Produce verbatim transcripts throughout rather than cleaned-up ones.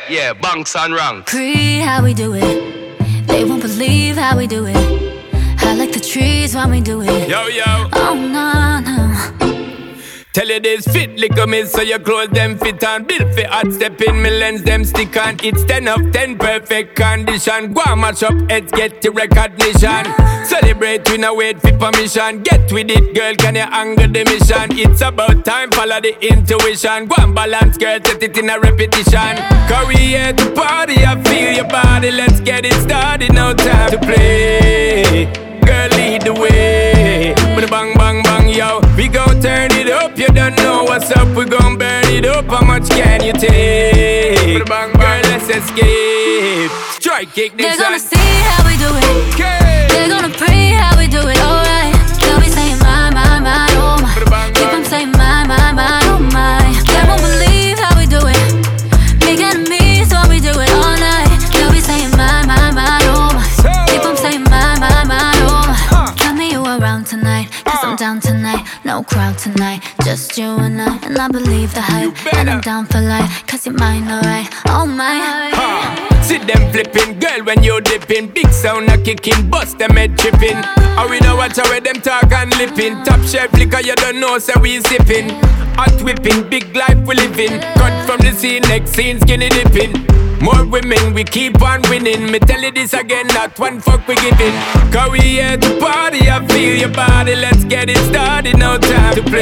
Yeah, bunks and ranks. Pre, how we do it. They won't believe how we do it. I like the trees when we do it. Yo, yo. Oh, no, no. Tell you this fit, lick me so your clothes them fit on. Built for hot step in, me lens them stick on. It's ten of ten, perfect condition. Go and match up heads, get the recognition. Celebrate, we no wait for permission. Get with it, girl, can you angle the mission? It's about time, follow the intuition. Go and balance, girl, set it in a repetition. Cause we here to party, I feel your body. Let's get it started, no time to play. Girl, lead the way. With a bang, bang, bang, yo. We gon' turn it up, you don't know what's up. We gon' burn it up, how much can you take? With a bang, bang, let's escape. Strike kick this. They're gonna see how we do it. Okay. They're gonna pray how we do it, alright. They'll be saying my, my, my, oh my. Keep them saying my, my, my, oh my. They won't believe how we do it. Big enemies when we do it all night. They'll be saying my, my, my, oh my. Keep them saying my, my, my, oh my. Tell me you around tonight, cause I'm down tonight. No crowd tonight, just you and I. And I believe the hype, and I'm down for life. Cause you're mine, alright, oh my. Huh. See them flipping, girl, when you dipping. Big sound a kicking, bust them head tripping. Or we don't watch how them talk and lipping. Top shelf liquor, you don't know, so we sipping. Hot whipping, big life we living. Cut from the scene, next scene, skinny dipping. More women, we keep on winning. Me tell you this again, not one fuck we giving. Cause we here to party, I feel your body. Let's get it started, no time to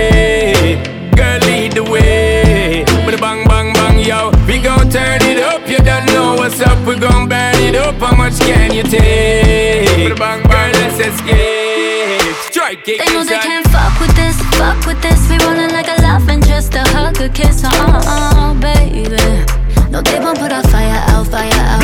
play. Girl, lead the way. With a bang, bang, bang, yo. We gon' turn it up, you don't know what's up. We gon' burn it up, how much can you take? With a bang, bang, let's escape. Strike it. They know they can't fuck with this, fuck with this. We rollin' like a laugh and just a hug, a kiss, uh, uh, uh, baby. No, they won't put our fire out, fire